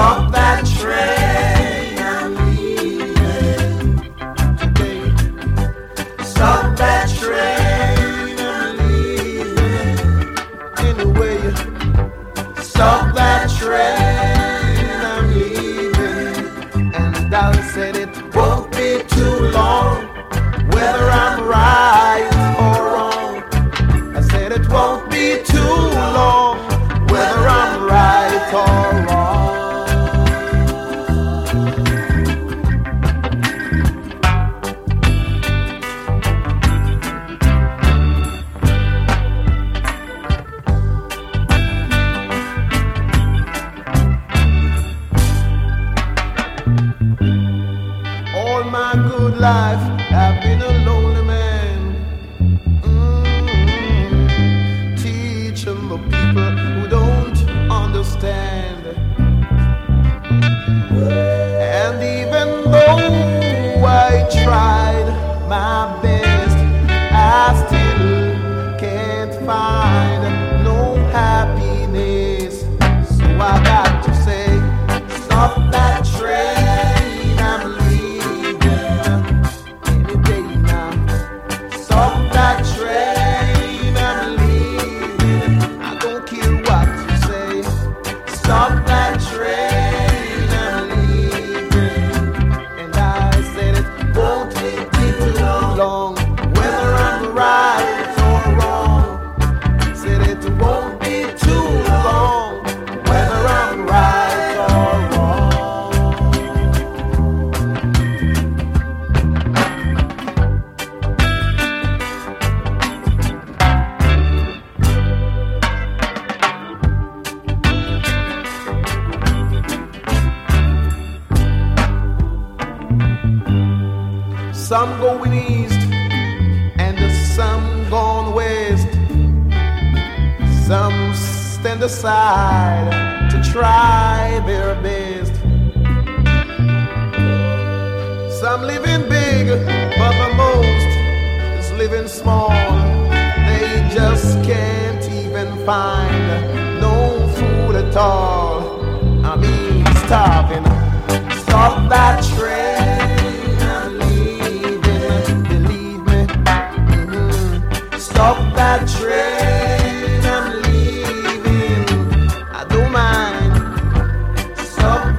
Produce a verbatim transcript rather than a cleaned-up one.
Stop that train, I'm leaving today. Stop that train, I'm leaving. Anyway, stop that train, I'm leaving. And I said it won't be too long, whether I'm right or wrong. I said it won't be too long, whether I'm right or wrong. All my good life I've been a lonely man. Mm-hmm. Teaching the people who don't understand. And even though I tried my best, I still can't find no happiness. So I got to say, stop that train, I'm leaving any day now. Stop that train, I'm leaving. I don't care what you say. Stop that train, I'm leaving. And I said it won't take too long, whether I'm right or wrong. Said it won't be too long, whether I'm right or wrong. Some going east and some gone west. Some stand aside to try their best. Some living big, but the most is living small. They just can't even find no food at all. I mean, starving. Stop that train, I'm leaving. Believe me. Mm-hmm. Stop that train, I'm leaving. I don't mind. Stop